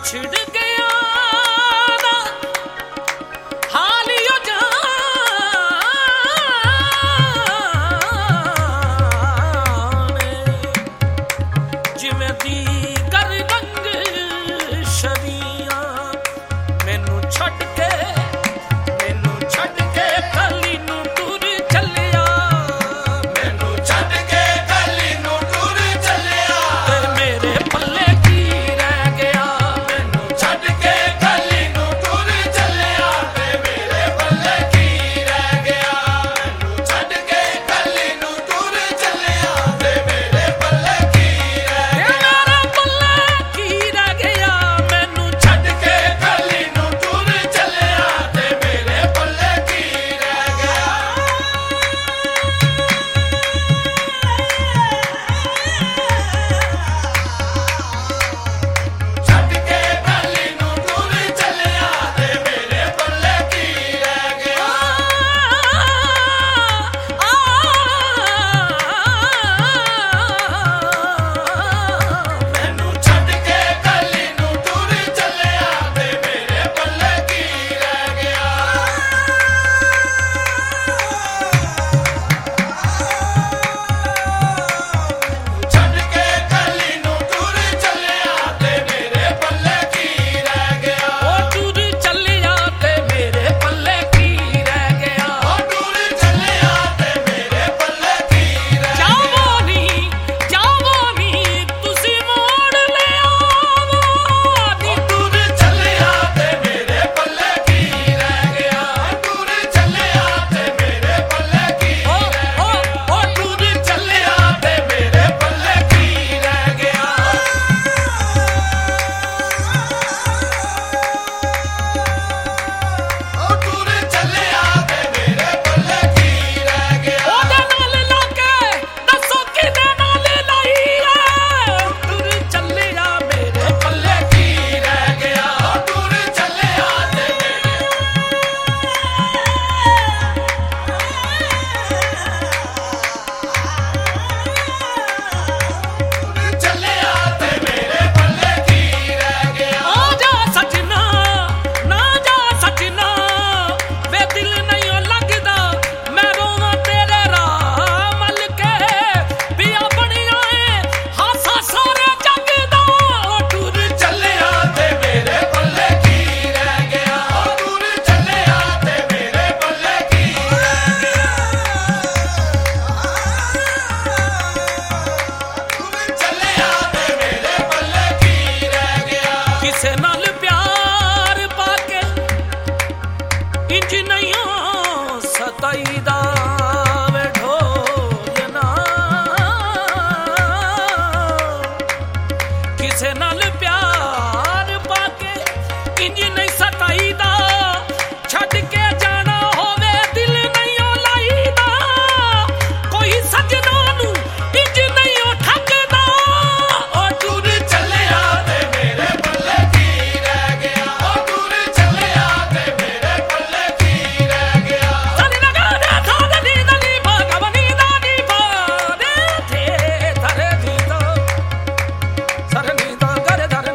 छिड़ गया ना हालियो जाने जिवें दी कर रंग शरिया मैनू छड़ के कली नू टुर चलिया मैनू छड़ के कली नू टुर चलिया ते मेरे पल्ले की रह गया मैनू छड़ के कली नू टुर चलिया ते मेरे पल्ले की रह गया मैनू छड़ के कली नू टुर चलिया ते मेरे पल्ले की रह गया मैनू छड़ के कली नू टुर चलिया ते मेरे पल्ले की रह गया छड़ के कली नू टुर चलिया ते मेरे पल्ले की रह गया मैनू छड़ के कली नू टुर चलिया ते मेरे पल्ले की रह गया छड़ के कली नू टुर चलिया ते मेरे पल्ले की रह गया ओ टुर चलिया ते मेरे पल्ले की रह गया ओ टुर चलिया ते मेरे पल्ले की रह जावो नी तुसी मोड़ ले आवो नी टुर चलिया ते मेरे पल्ले की रह गया टुर चलिया ते मेरे पल्ले की ओ टुर चलिया ते मेरे पल्ले की रह गया ओ टुर चलिया ते मेरे पल्ले की रह गया ओदे नाल लाके दसो किदे नाल लाई है टुर चलिया मेरे पल्ले की रह गया ओ टुर चलिया ते मेरे चलिया ते मेरे पल्ले की रह गया आ जा सजना ना जा सजना वे दिल नहीं लगदा मैं रोवां तेरे राह मल के पिया बनिया है हासा सारे जग दा ओ टुर चलिया ते मेरे पल्ले की रह गया ओ टुर चलिया ते मेरे पल्ले की रह गया चलिया ते मेरे पल्ले की रह गया किसे नाल प्यार पाके इंज नहीं सताईदा वे ढोलना किसे नाल प्यार पाके इंज नहीं सताईदा छड़ के जाना होवे दिल नहीं लाईदा कोई सजना नू इंज नहीं ठगदा ओ टुर चलिया ते मेरे पल्ले की रह गया ओ टुर चलिया ते मेरे पल्ले की रह गया सनी लगा दे थाने दी दली भगवनी दादी पारे थे धरे दी तो सरनी तो कर धर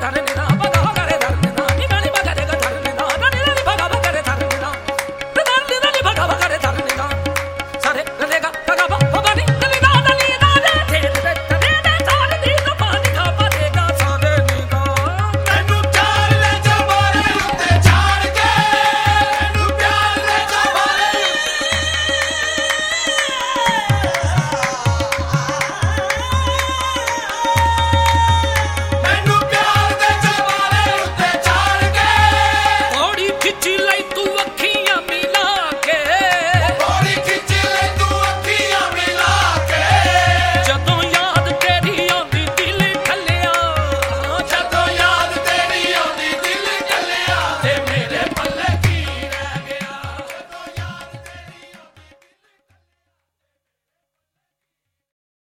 धा रे नि धा